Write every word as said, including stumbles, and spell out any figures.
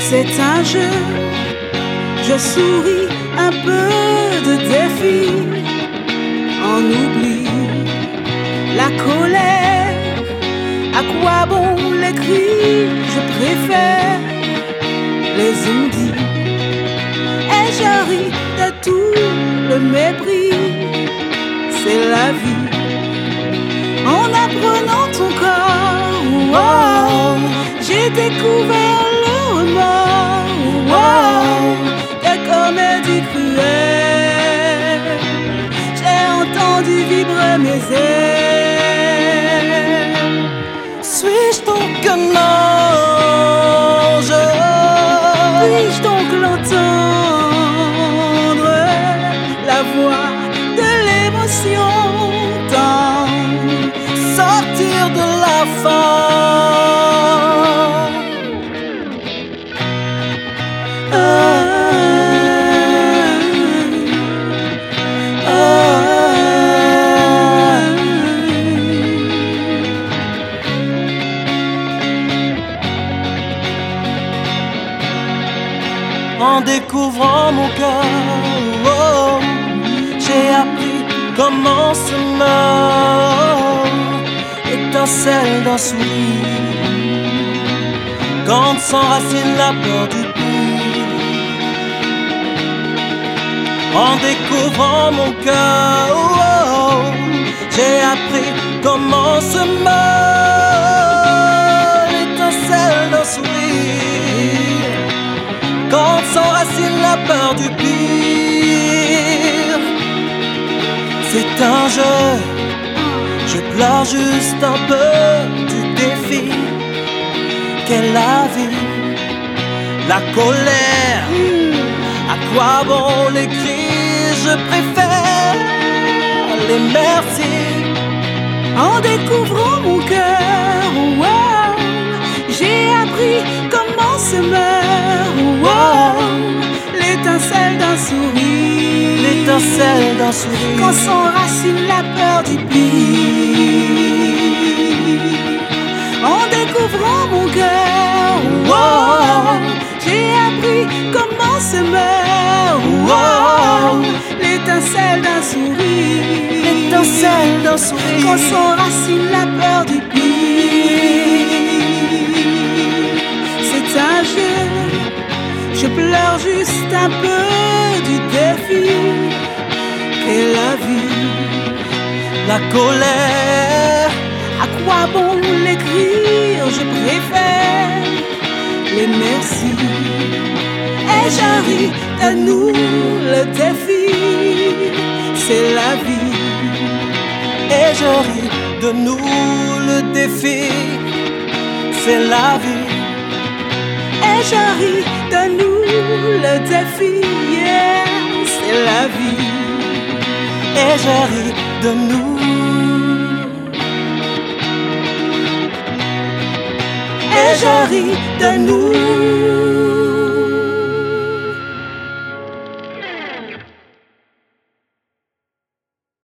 C'est un jeu, je souris un peu de défi. On oublie la colère, à quoi bon les cris? Je préfère les ondits. Et je ris de tout le mépris. C'est la vie. En apprenant ton corps, wow, j'ai découvert le remords, wow, des comédies cruelles. J'ai entendu vibrer mes ailes. Suis-je donc un ange? Puis-je donc l'entendre, la voix de l'émotion tendre, sortir de la forme? Ah, ah, En découvrant mon cœur, oh, j'ai appris comment se meurt l'étincelle d'un sourire quand s'enracine la peur du pire. En découvrant mon cœur, oh, j'ai appris comment se meurt l'étincelle d'un sourire quand s'enracine la peur du pire. C'est un jeu, je pleure juste un peu du défi qu'est la vie, la colère. À quoi bon les cris? Je préfère les merci. en découvrant mon cœur, wow, j'ai appris comment se meurt, wow, l'étincelle d'un sourire, L'étincelle d'un sourire quand s'enracine la peur du pire. En découvrant mon cœur, wow, j'ai appris comment se meurt, wow, l'étincelle d'un sourire, L'étincelle d'un sourire quand s'enracine la peur du pire. C'est un jeu, je pleure juste un peu du défi qu'est la vie, la colère. à quoi bon l'écrire? Je préfère les merci. Et je ris de nous le défi, c'est la vie. Et je ris de nous le défi, c'est la vie. Et je ris de nous le défi, yeah, c'est la vie. Et je ris de nous. Et je ris de nous.